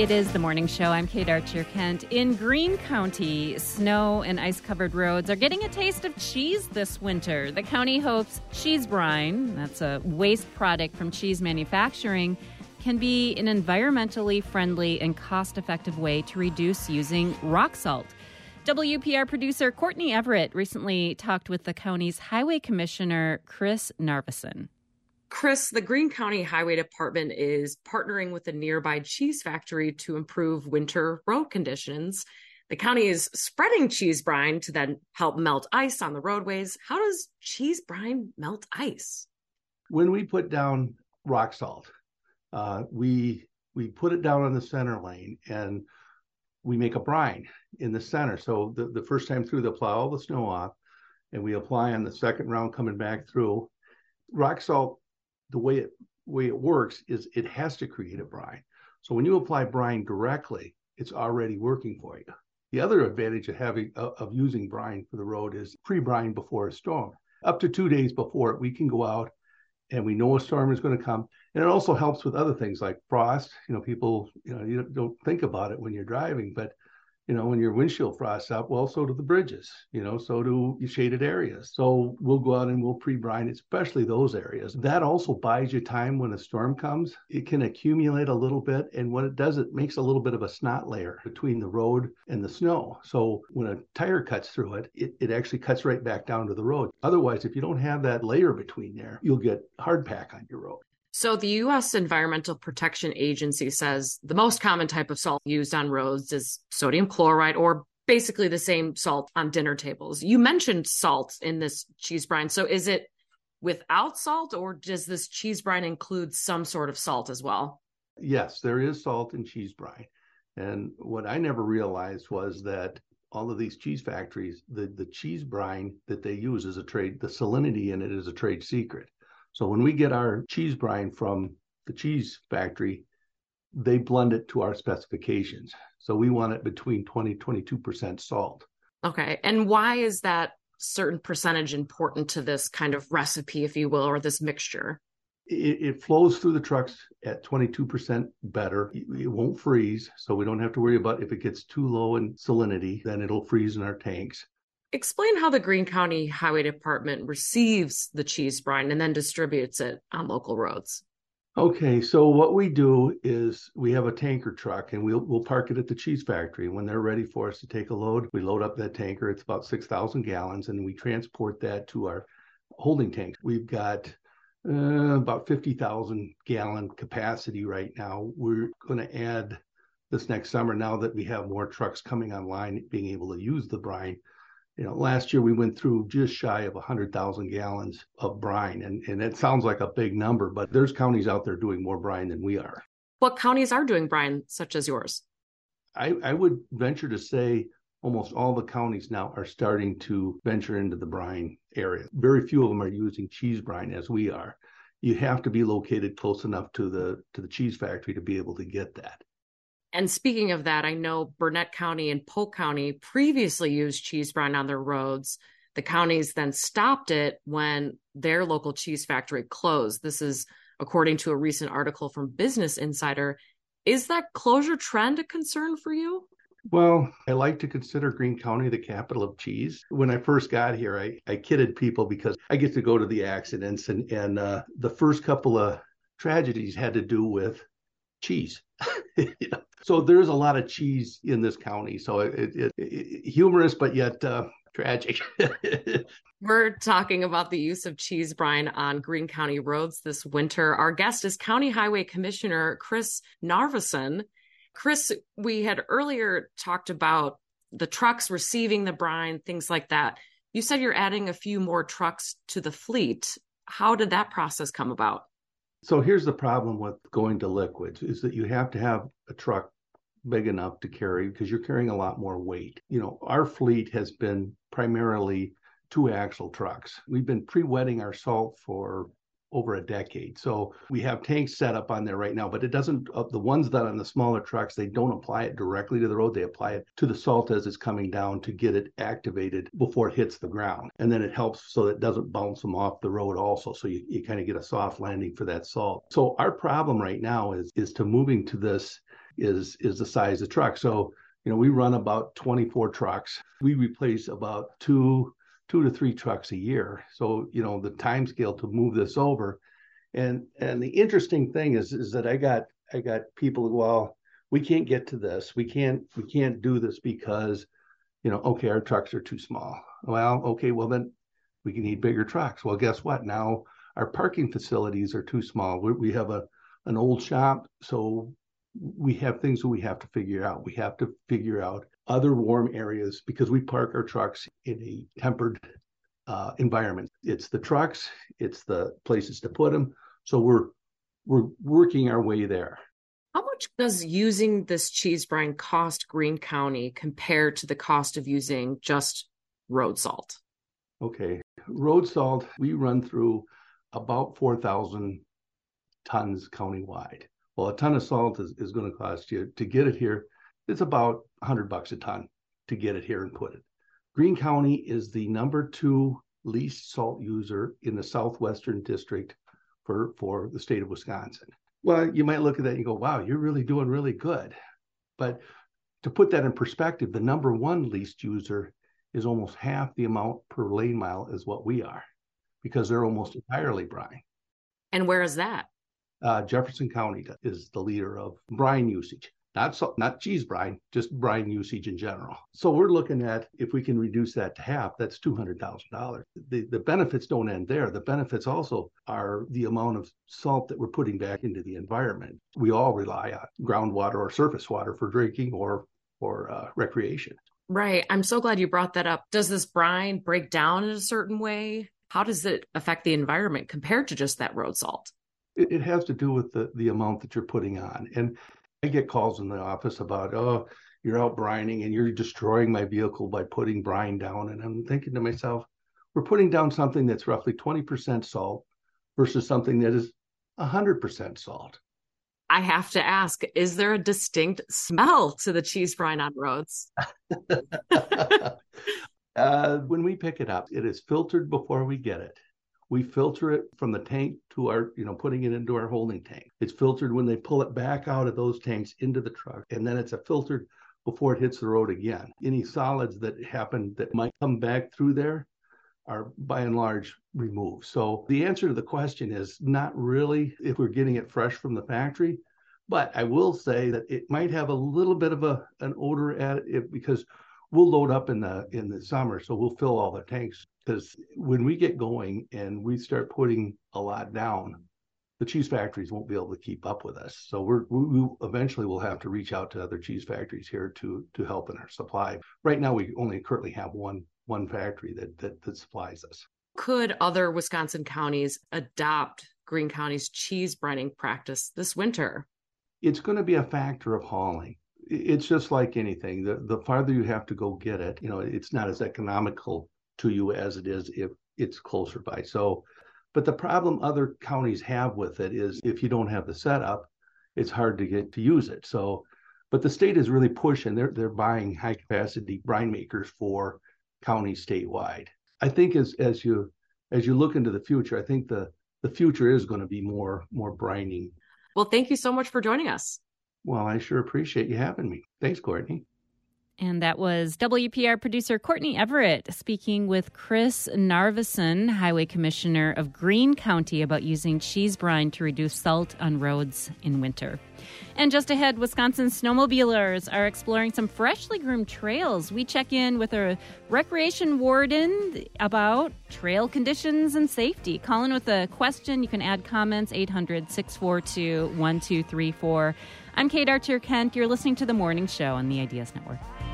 It is the morning show. I'm Kate Archer-Kent. In Greene County, snow and ice-covered roads are getting a taste of cheese this winter. The county hopes cheese brine, that's a waste product from cheese manufacturing, can be an environmentally friendly and cost-effective way to reduce using rock salt. WPR producer Courtney Everett recently talked with the county's highway commissioner, Chris Narveson. Chris, the Greene County Highway Department is partnering with a nearby cheese factory to improve winter road conditions. The county is spreading cheese brine to then help melt ice on the roadways. How does cheese brine melt ice? When we put down rock salt, we put it down on the center lane and we make a brine in the center. So the first time through, they'll plow all the snow off and we apply on the second round coming back through. Rock salt, the way it works is it has to create a brine. So when you apply brine directly, it's already working for you. The other advantage of using brine for the road is pre-brine before a storm. Up to 2 days before it, we can go out and we know a storm is going to come. And it also helps with other things like frost. People, you don't think about it when you're driving, but when your windshield frosts out, well, so do the bridges, so do shaded areas. So we'll go out and we'll pre-brine, especially those areas. That also buys you time when a storm comes. It can accumulate a little bit. And what it does, it makes a little bit of a snot layer between the road and the snow. So when a tire cuts through it, it actually cuts right back down to the road. Otherwise, if you don't have that layer between there, you'll get hard pack on your road. So the U.S. Environmental Protection Agency says the most common type of salt used on roads is sodium chloride, or basically the same salt on dinner tables. You mentioned salt in this cheese brine. So is it without salt, or does this cheese brine include some sort of salt as well? Yes, there is salt in cheese brine. And what I never realized was that all of these cheese factories, the cheese brine that they use is the salinity in it is a trade secret. So when we get our cheese brine from the cheese factory, they blend it to our specifications. So we want it between 20-22% salt. Okay. And why is that certain percentage important to this kind of recipe, if you will, or this mixture? It flows through the trucks at 22% better. It won't freeze, so we don't have to worry about if it gets too low in salinity, then it'll freeze in our tanks. Explain how the Greene County Highway Department receives the cheese brine and then distributes it on local roads. Okay, so what we do is we have a tanker truck and we'll park it at the cheese factory. When they're ready for us to take a load, we load up that tanker. It's about 6,000 gallons and we transport that to our holding tanks. We've got about 50,000 gallon capacity right now. We're going to add this next summer, now that we have more trucks coming online, being able to use the brine. Last year we went through just shy of 100,000 gallons of brine. And it sounds like a big number, but there's counties out there doing more brine than we are. What counties are doing brine, such as yours? I would venture to say almost all the counties now are starting to venture into the brine area. Very few of them are using cheese brine as we are. You have to be located close enough to the cheese factory to be able to get that. And speaking of that, I know Burnett County and Polk County previously used cheese brine on their roads. The counties then stopped it when their local cheese factory closed. This is according to a recent article from Business Insider. Is that closure trend a concern for you? Well, I like to consider Greene County the capital of cheese. When I first got here, I kidded people because I get to go to the accidents and the first couple of tragedies had to do with cheese. So there's a lot of cheese in this county. So it humorous, but yet tragic. We're talking about the use of cheese brine on Greene County roads this winter. Our guest is County Highway Commissioner Chris Narveson. Chris, we had earlier talked about the trucks receiving the brine, things like that. You said you're adding a few more trucks to the fleet. How did that process come about? So here's the problem with going to liquids is that you have to have a truck big enough to carry because you're carrying a lot more weight. Our fleet has been primarily 2-axle trucks. We've been pre-wetting our salt for over a decade. So we have tanks set up on there right now, but it doesn't, the ones that on the smaller trucks, they don't apply it directly to the road. They apply it to the salt as it's coming down to get it activated before it hits the ground. And then it helps so that it doesn't bounce them off the road also. So you kind of get a soft landing for that salt. So our problem right now is to moving to this is the size of the truck. So, we run about 24 trucks. We replace about two to three trucks a year. So, the time scale to move this over. And the interesting thing is that I got people, well, we can't get to this. We can't do this because, okay, our trucks are too small. Well, okay, well then we can need bigger trucks. Well, guess what? Now our parking facilities are too small. We have an old shop, so we have things that we have to figure out. We have to figure out other warm areas because we park our trucks in a tempered environment. It's the trucks, it's the places to put them. So we're working our way there. How much does using this cheese brine cost Greene County compared to the cost of using just road salt? Okay, road salt, we run through about 4,000 tons countywide. Well, a ton of salt is going to cost you to get it here. It's about $100 a ton to get it here and put it. Greene County is the number 2 least salt user in the Southwestern District for the state of Wisconsin. Well, you might look at that and you go, wow, you're really doing really good. But to put that in perspective, the number 1 least user is almost half the amount per lane mile as what we are, because they're almost entirely brine. And where is that? Jefferson County is the leader of brine usage. Not cheese brine, just brine usage in general. So we're looking at, if we can reduce that to half, that's $200,000. The benefits don't end there. The benefits also are the amount of salt that we're putting back into the environment. We all rely on groundwater or surface water for drinking or recreation. Right. I'm so glad you brought that up. Does this brine break down in a certain way? How does it affect the environment compared to just that road salt? It has to do with the amount that you're putting on. And I get calls in the office about, oh, you're out brining and you're destroying my vehicle by putting brine down. And I'm thinking to myself, we're putting down something that's roughly 20% salt versus something that is 100% salt. I have to ask, is there a distinct smell to the cheese brine on roads? When we pick it up, it is filtered before we get it. We filter it from the tank to our, putting it into our holding tank. It's filtered when they pull it back out of those tanks into the truck. And then it's filtered before it hits the road again. Any solids that happen that might come back through there are by and large removed. So the answer to the question is not really if we're getting it fresh from the factory, but I will say that it might have a little bit of an odor at it because we'll load up in the summer. So we'll fill all the tanks, because when we get going and we start putting a lot down, the cheese factories won't be able to keep up with us. So we eventually will have to reach out to other cheese factories here to help in our supply. Right now, we only currently have one factory that supplies us. Could other Wisconsin counties adopt Greene County's cheese brining practice this winter? It's going to be a factor of hauling. It's just like anything. The farther you have to go get it, it's not as economical to you as it is if it's closer by. So, but the problem other counties have with it is if you don't have the setup, it's hard to get to use it. So, but the state is really pushing. They're buying high capacity brine makers for counties statewide. I think as you look into the future, I think the future is going to be more brining. Well, thank you so much for joining us. Well, I sure appreciate you having me. Thanks, Courtney. And that was WPR producer Courtney Everett speaking with Chris Narveson, Highway Commissioner of Greene County, about using cheese brine to reduce salt on roads in winter. And just ahead, Wisconsin snowmobilers are exploring some freshly groomed trails. We check in with a recreation warden about trail conditions and safety. Call in with a question. You can add comments, 800-642-1234. I'm Kate Archer-Kent. You're listening to The Morning Show on the Ideas Network.